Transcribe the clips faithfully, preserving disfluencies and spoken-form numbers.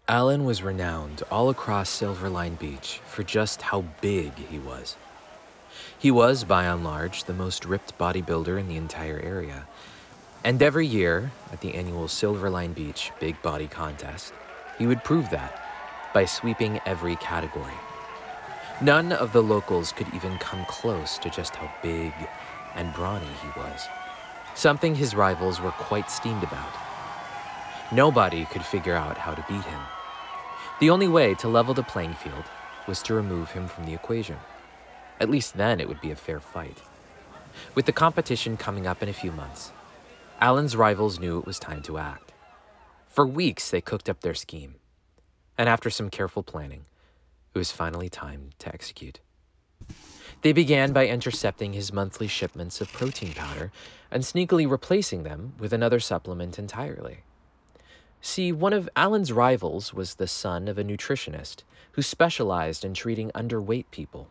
Alan was renowned all across Silverline Beach for just how big he was. He was, by and large, the most ripped bodybuilder in the entire area. And every year, at the annual Silverline Beach Big Body Contest, he would prove that by sweeping every category. None of the locals could even come close to just how big and brawny he was, something his rivals were quite steamed about. Nobody could figure out how to beat him. The only way to level the playing field was to remove him from the equation. At least then it would be a fair fight. With the competition coming up in a few months, Alan's rivals knew it was time to act. For weeks, they cooked up their scheme. And after some careful planning, it was finally time to execute. They began by intercepting his monthly shipments of protein powder and sneakily replacing them with another supplement entirely. See, one of Alan's rivals was the son of a nutritionist who specialized in treating underweight people.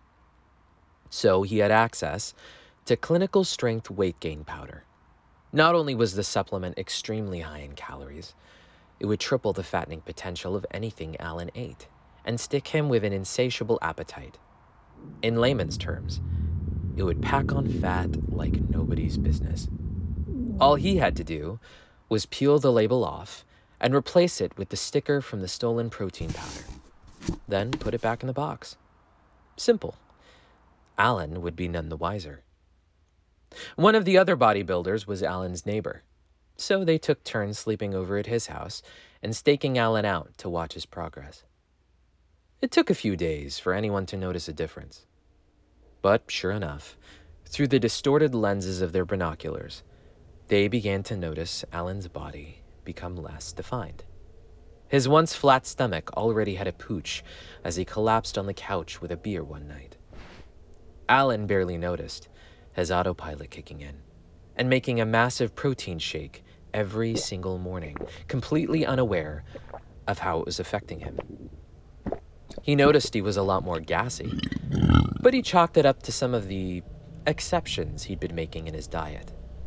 So he had access to clinical strength weight gain powder. Not only was the supplement extremely high in calories, it would triple the fattening potential of anything Alan ate and stick him with an insatiable appetite. In layman's terms, it would pack on fat like nobody's business. All he had to do was peel the label off and replace it with the sticker from the stolen protein powder. Then put it back in the box. Simple. Alan would be none the wiser. One of the other bodybuilders was Alan's neighbor, so they took turns sleeping over at his house and staking Alan out to watch his progress. It took a few days for anyone to notice a difference. But sure enough, through the distorted lenses of their binoculars, they began to notice Alan's body become less defined. His once flat stomach already had a pooch as he collapsed on the couch with a beer one night. Alan barely noticed, his autopilot kicking in, and making a massive protein shake every single morning, completely unaware of how it was affecting him. He noticed he was a lot more gassy, but he chalked it up to some of the exceptions he'd been making in his diet.